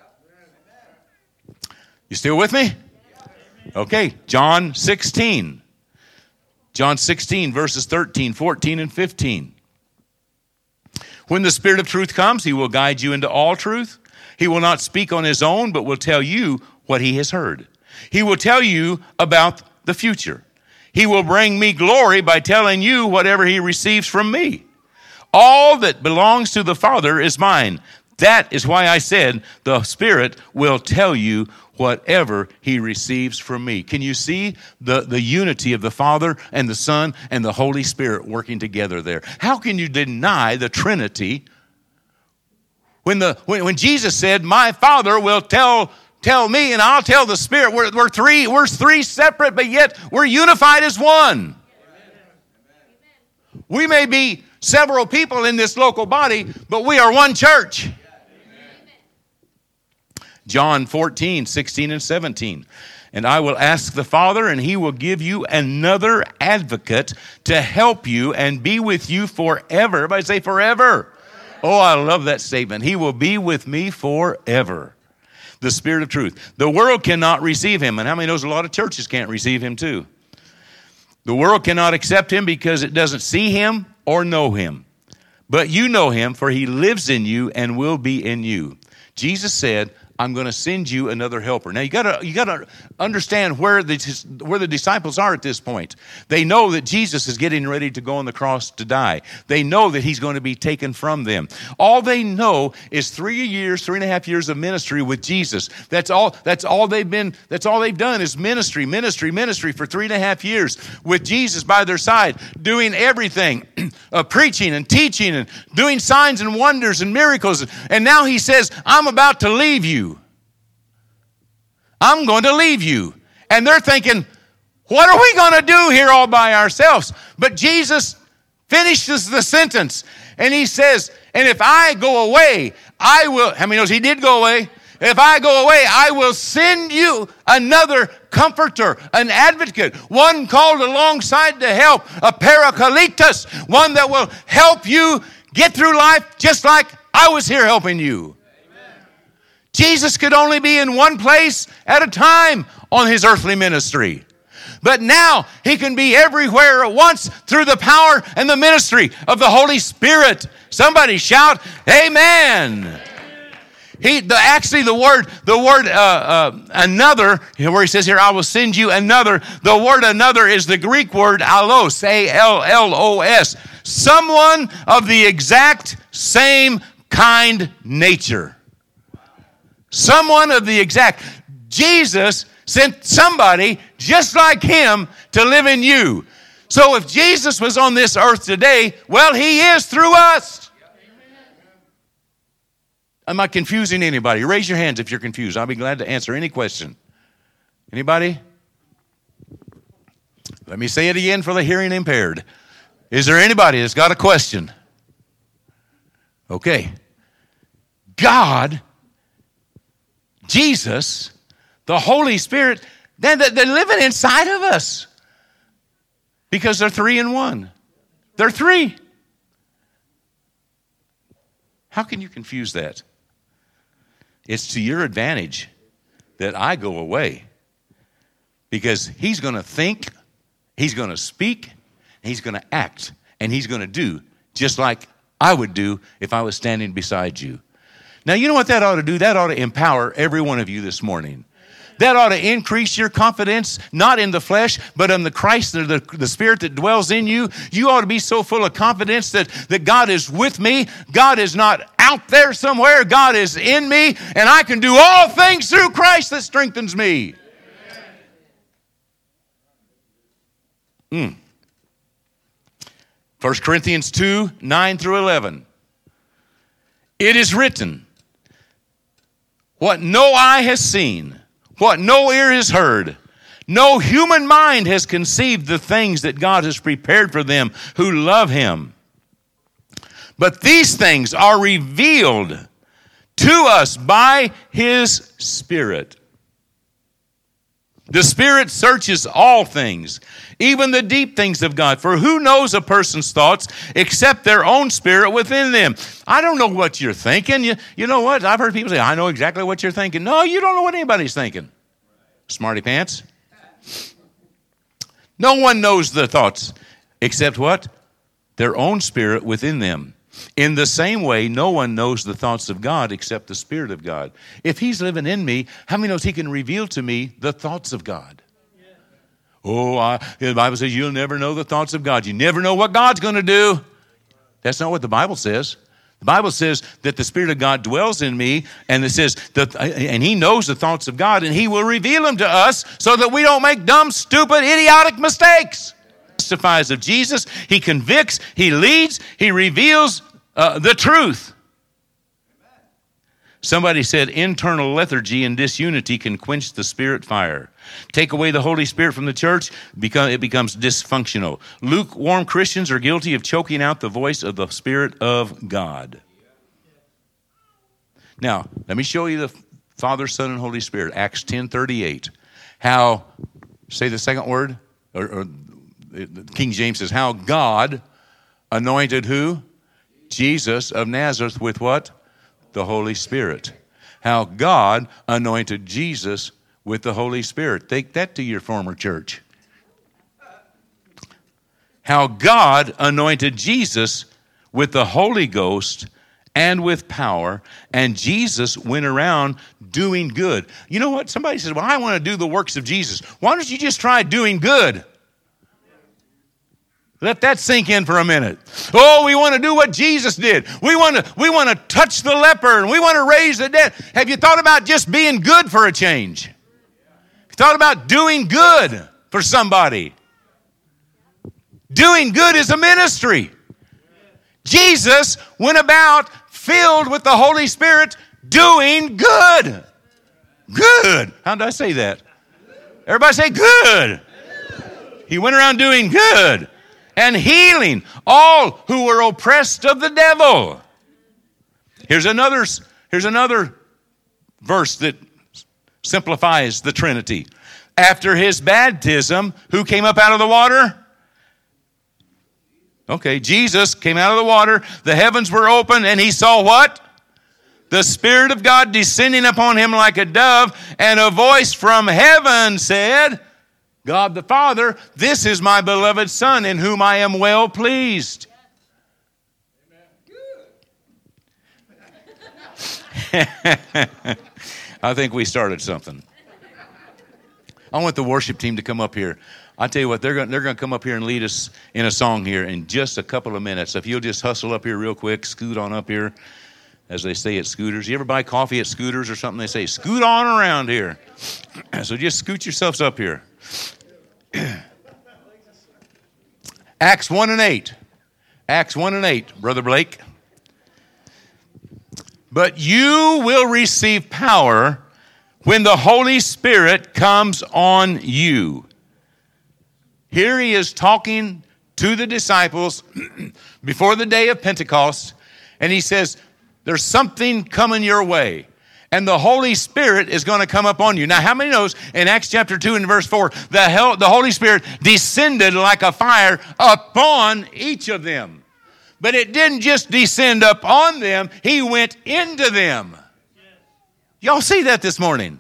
You still with me? Okay. John 16. John 16, verses 13, 14, and 15. When the Spirit of truth comes, He will guide you into all truth. He will not speak on His own, but will tell you what He has heard. He will tell you about the future. He will bring me glory by telling you whatever He receives from me. All that belongs to the Father is mine. That is why I said the Spirit will tell you whatever He receives from me. Can you see the unity of the Father and the Son and the Holy Spirit working together there? How can you deny the Trinity when Jesus said, my Father will tell me and I'll tell the Spirit? We're three separate, but yet we're unified as one. We may be several people in this local body, but we are one church. John 14, 16, and 17. And I will ask the Father, and He will give you another advocate to help you and be with you forever. Everybody say forever. Oh, I love that statement. He will be with me forever. The Spirit of truth. The world cannot receive Him. And how many knows a lot of churches can't receive Him too? The world cannot accept Him because it doesn't see Him or know Him. But you know Him, for He lives in you and will be in you. Jesus said, I'm going to send you another helper. Now you got to understand where the disciples are at this point. They know that Jesus is getting ready to go on the cross to die. They know that He's going to be taken from them. All they know is 3.5 years of ministry with Jesus. That's all they've done is ministry for 3.5 years with Jesus by their side, doing everything, preaching and teaching and doing signs and wonders and miracles. And now He says, I'm about to leave you. I'm going to leave you. And they're thinking, what are we going to do here all by ourselves? But Jesus finishes the sentence. And He says, and if I go away, I will. How many knows He did go away? If I go away, I will send you another comforter, an advocate, one called alongside to help, a parakletos, one that will help you get through life just like I was here helping you. Jesus could only be in one place at a time on His earthly ministry. But now He can be everywhere at once through the power and the ministry of the Holy Spirit. Somebody shout, Amen. Actually, the word another, where he says here, I will send you another. The word another is the Greek word allos, A-L-L-O-S. Someone of the exact same kind nature. Someone of the exact. Jesus sent somebody just like him to live in you. So if Jesus was on this earth today, well, he is through us. Am I confusing anybody? Raise your hands if you're confused. I'll be glad to answer any question. Anybody? Let me say it again for the hearing impaired. Is there anybody that's got a question? Okay. God, Jesus, the Holy Spirit, they're living inside of us. Because they're 3 in 1. They're 3. How can you confuse that? It's to your advantage that I go away. Because he's going to think, he's going to speak, he's going to act, and he's going to do just like I would do if I was standing beside you. Now, you know what that ought to do? That ought to empower every one of you this morning. That ought to increase your confidence, not in the flesh, but in the Christ, the Spirit that dwells in you. You ought to be so full of confidence that God is with me. God is not out there somewhere. God is in me, and I can do all things through Christ that strengthens me. 1 Corinthians 2, 9 through 11. It is written, what no eye has seen, what no ear has heard, no human mind has conceived the things that God has prepared for them who love him. But these things are revealed to us by his Spirit. The Spirit searches all things, even the deep things of God. For who knows a person's thoughts except their own spirit within them? I don't know what you're thinking. You know what? I've heard people say, I know exactly what you're thinking. No, you don't know what anybody's thinking. Smarty pants. No one knows the thoughts except what? Their own spirit within them. In the same way, no one knows the thoughts of God except the Spirit of God. If he's living in me, how many knows he can reveal to me the thoughts of God? Oh, the Bible says you'll never know the thoughts of God. You never know what God's going to do. That's not what the Bible says. The Bible says that the Spirit of God dwells in me, and it says that, and he knows the thoughts of God, and he will reveal them to us so that we don't make dumb, stupid, idiotic mistakes. Testifies of Jesus. He convicts, he leads, he reveals the truth. Somebody said internal lethargy and disunity can quench the Spirit fire. Take away the Holy Spirit from the church, it becomes dysfunctional. Lukewarm Christians are guilty of choking out the voice of the Spirit of God. Now, let me show you the Father, Son, and Holy Spirit. Acts 10:38. How, say the second word, or King James says, how God anointed who? Jesus of Nazareth with what? The Holy Spirit. How God anointed Jesus with the Holy Spirit. Take that to your former church. How God anointed Jesus with the Holy Ghost and with power, and Jesus went around doing good. You know what? Somebody says, well, I want to do the works of Jesus. Why don't you just try doing good? Let that sink in for a minute. Oh, we want to do what Jesus did. We want to touch the leper, and we want to raise the dead. Have you thought about just being good for a change? Have you thought about doing good for somebody? Doing good is a ministry. Jesus went about filled with the Holy Spirit doing good. Good. How did I say that? Everybody say good. He went around doing good and healing all who were oppressed of the devil. Here's another verse that simplifies the Trinity. After his baptism, who came up out of the water? Okay, Jesus came out of the water. The heavens were open, and he saw what? The Spirit of God descending upon him like a dove, and a voice from heaven said, God the Father, this is my beloved Son, in whom I am well pleased. I think we started something. I want the worship team to come up here. I tell you what, they're going to come up here and lead us in a song here in just a couple of minutes. If you'll just hustle up here real quick, scoot on up here, as they say at Scooters. You ever buy coffee at Scooters or something? They say, scoot on around here. So just scoot yourselves up here. Acts 1:8. Acts 1:8, Brother Blake. But you will receive power when the Holy Spirit comes on you. Here he is talking to the disciples before the day of Pentecost, and he says, there's something coming your way, and the Holy Spirit is going to come upon you. Now, how many knows in Acts chapter 2 and verse 4, the Holy Spirit descended like a fire upon each of them. But it didn't just descend upon them, he went into them. Y'all see that this morning?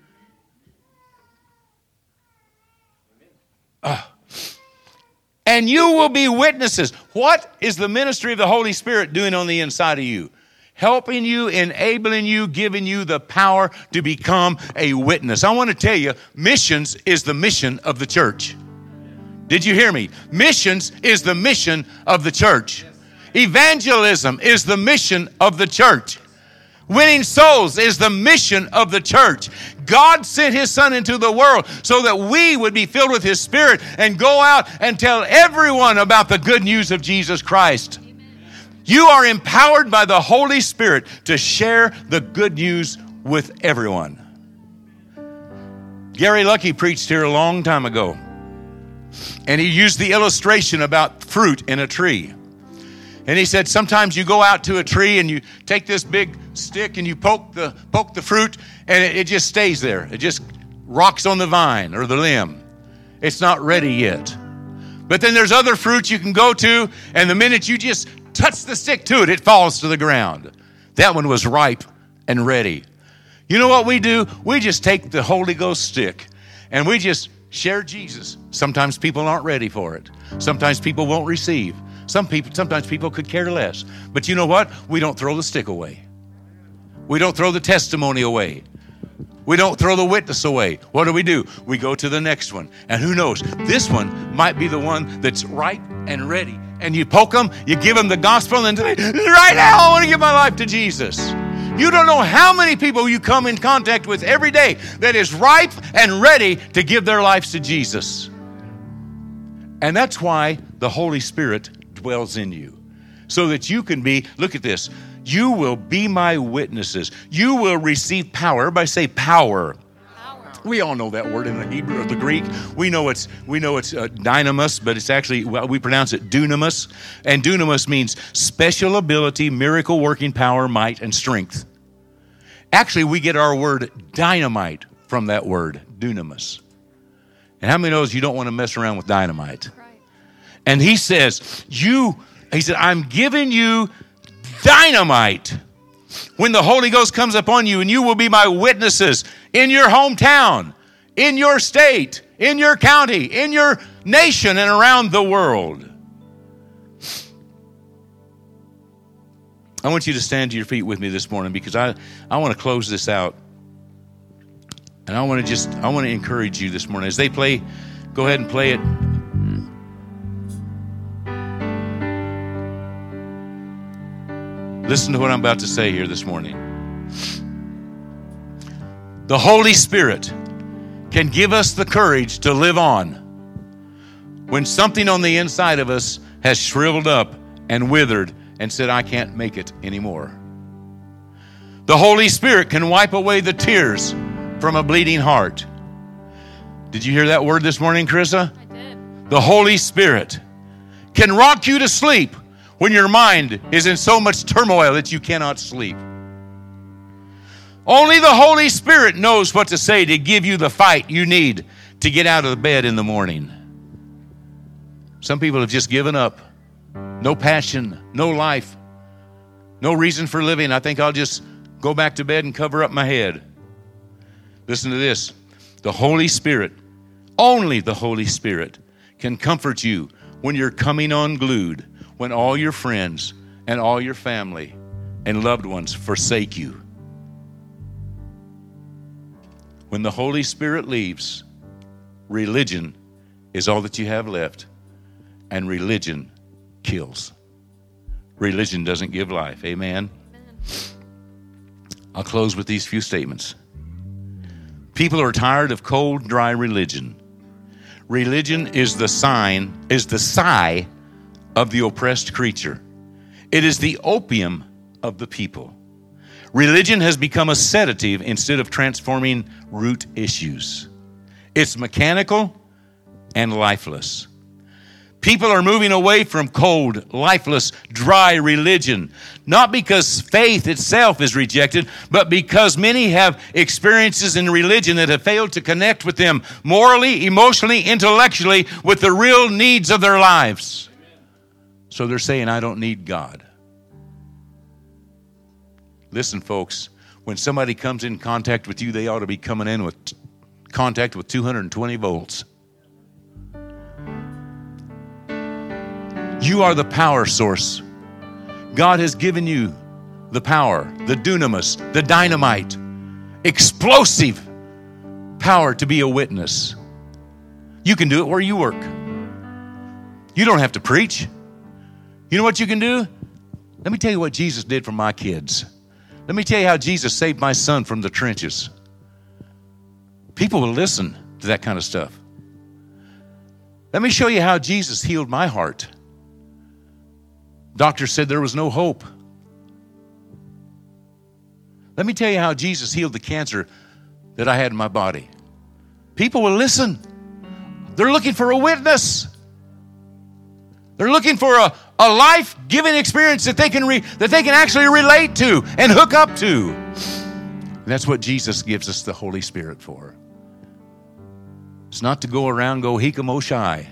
And you will be witnesses. What is the ministry of the Holy Spirit doing on the inside of you? Helping you, enabling you, giving you the power to become a witness. I want to tell you, missions is the mission of the church. Did you hear me? Missions is the mission of the church. Evangelism is the mission of the church. Winning souls is the mission of the church. God sent his Son into the world so that we would be filled with his Spirit and go out and tell everyone about the good news of Jesus Christ. You are empowered by the Holy Spirit to share the good news with everyone. Gary Lucky preached here a long time ago, and he used the illustration about fruit in a tree. And he said, sometimes you go out to a tree and you take this big stick and you poke the fruit, and it just stays there. It just rocks on the vine or the limb. It's not ready yet. But then there's other fruits you can go to, and the minute you just touch the stick to it, it falls to the ground. That one was ripe and ready. You know what we do? We just take the Holy Ghost stick and we just share Jesus. Sometimes people aren't ready for it. Sometimes people won't receive. Sometimes people could care less. But you know what? We don't throw the stick away. We don't throw the testimony away. We don't throw the witness away. What do? We go to the next one. And who knows? This one might be the one that's ripe and ready. And you poke them, you give them the gospel, and say, right now I want to give my life to Jesus. You don't know how many people you come in contact with every day that is ripe and ready to give their lives to Jesus. And that's why the Holy Spirit dwells in you, so that you can be, look at this, you will be my witnesses. You will receive power. Everybody say power. We all know that word in the Hebrew or the Greek. We know it's dynamis, but it's actually, we pronounce it dunamis. And dunamis means special ability, miracle working power, might, and strength. Actually, we get our word dynamite from that word, dunamis. And how many knows you don't want to mess around with dynamite? Right. And he says, I'm giving you dynamite when the Holy Ghost comes upon you, and you will be my witnesses in your hometown, in your state, in your county, in your nation, and around the world. I want you to stand to your feet with me this morning, because I want to close this out. And I want to encourage you this morning. As they play, go ahead and play it. Listen to what I'm about to say here this morning. The Holy Spirit can give us the courage to live on when something on the inside of us has shriveled up and withered and said, I can't make it anymore. The Holy Spirit can wipe away the tears from a bleeding heart. Did you hear that word this morning, Carissa? I did. The Holy Spirit can rock you to sleep when your mind is in so much turmoil that you cannot sleep. Only the Holy Spirit knows what to say to give you the fight you need to get out of the bed in the morning. Some people have just given up. No passion, no life, no reason for living. I think I'll just go back to bed and cover up my head. Listen to this. The Holy Spirit, only the Holy Spirit, can comfort you when you're coming unglued, when all your friends and all your family and loved ones forsake you. When the Holy Spirit leaves, religion is all that you have left, and religion kills. Religion doesn't give life. Amen? I'll close with these few statements. People are tired of cold, dry religion. Religion is the sigh of the oppressed creature. It is the opium of the people. Religion has become a sedative instead of transforming root issues. It's mechanical and lifeless. People are moving away from cold, lifeless, dry religion, not because faith itself is rejected, but because many have experiences in religion that have failed to connect with them morally, emotionally, intellectually with the real needs of their lives. So they're saying, I don't need God. Listen, folks, when somebody comes in contact with you, they ought to be coming in with contact with 220 volts. You are the power source. God has given you the power, the dunamis, the dynamite, explosive power to be a witness. You can do it where you work. You don't have to preach. You know what you can do? Let me tell you what Jesus did for my kids. Let me tell you how Jesus saved my son from the trenches. People will listen to that kind of stuff. Let me show you how Jesus healed my heart. Doctor said there was no hope. Let me tell you how Jesus healed the cancer that I had in my body. People will listen. They're looking for a witness. They're looking for a life-giving experience that they can actually relate to and hook up to. And that's what Jesus gives us the Holy Spirit for. It's not to go around, go hikamo-shy.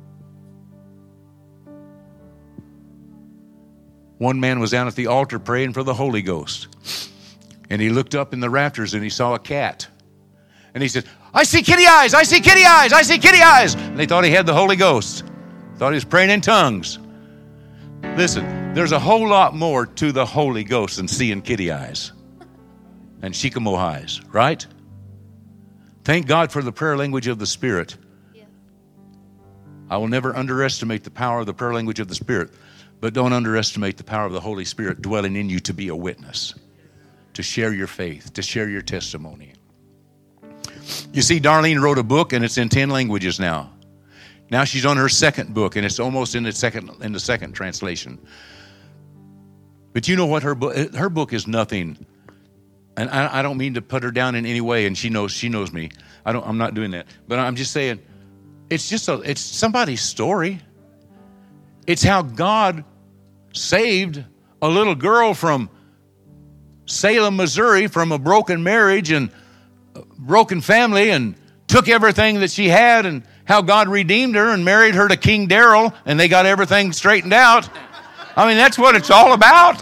One man was down at the altar praying for the Holy Ghost. And he looked up in the rafters and he saw a cat. And he said, I see kitty eyes, I see kitty eyes, I see kitty eyes. And they thought he had the Holy Ghost. Thought he was praying in tongues. Listen, there's a whole lot more to the Holy Ghost than seeing kitty eyes and shikamo eyes, right? Thank God for the prayer language of the Spirit. Yes. I will never underestimate the power of the prayer language of the Spirit. But don't underestimate the power of the Holy Spirit dwelling in you to be a witness, to share your faith, to share your testimony. You see, Darlene wrote a book, and it's in 10 languages now. Now she's on her second book, and it's almost in the second translation. But you know what? Her book is nothing. And I don't mean to put her down in any way, and she knows me. I'm not doing that. But I'm just saying, it's somebody's story. It's how God saved a little girl from Salem, Missouri, from a broken marriage and a broken family, and took everything that she had, and how God redeemed her and married her to King Darrell, and they got everything straightened out. I mean, that's what it's all about.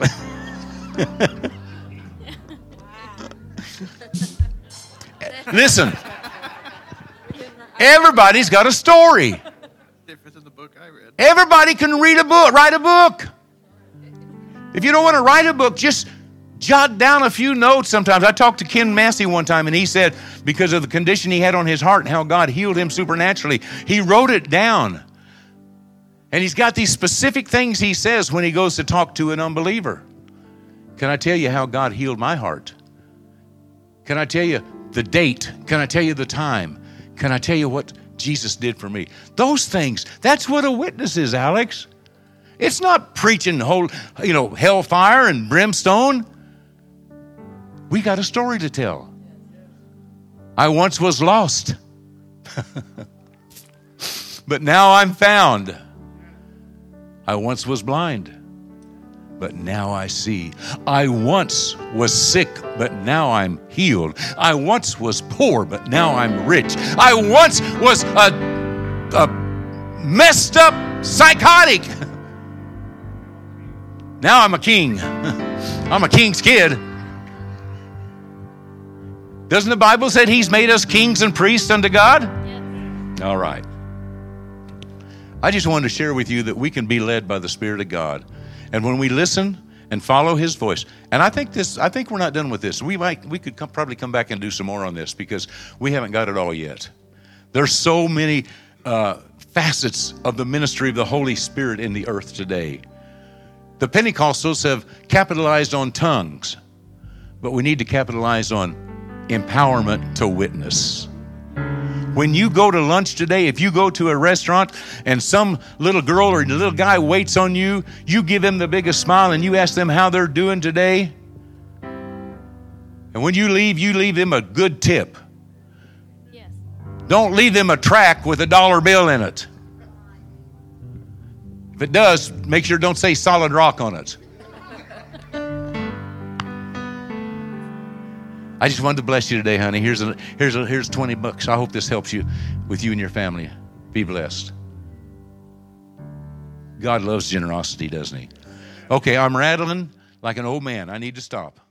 Listen, everybody's got a story. Everybody can write a book. If you don't want to write a book, just jot down a few notes sometimes. I talked to Ken Massey one time, and he said because of the condition he had on his heart and how God healed him supernaturally, he wrote it down. And he's got these specific things he says when he goes to talk to an unbeliever. Can I tell you how God healed my heart? Can I tell you the date? Can I tell you the time? Can I tell you what Jesus did for me? Those things, that's what a witness is, Alex. It's not preaching hellfire and brimstone. We got a story to tell. I once was lost, but now I'm found. I once was blind, but now I see. I once was sick, but now I'm healed. I once was poor, but now I'm rich. I once was a messed up psychotic. Now I'm a king. I'm a king's kid. Doesn't the Bible say he's made us kings and priests unto God? Yes. All right. I just wanted to share with you that we can be led by the Spirit of God. And when we listen and follow His voice. And I think we're not done with this. We could probably come back and do some more on this because we haven't got it all yet. There's so many facets of the ministry of the Holy Spirit in the earth today. The Pentecostals have capitalized on tongues, but we need to capitalize on empowerment to witness. When you go to lunch today, if you go to a restaurant and some little girl or little guy waits on you, you give them the biggest smile and you ask them how they're doing today. And when you leave them a good tip. Yes. Don't leave them a tract with a dollar bill in it. If it does, make sure don't say Solid Rock on it. I just wanted to bless you today, honey. Here's $20. I hope this helps you with you and your family. Be blessed. God loves generosity, doesn't He? Okay, I'm rattling like an old man. I need to stop.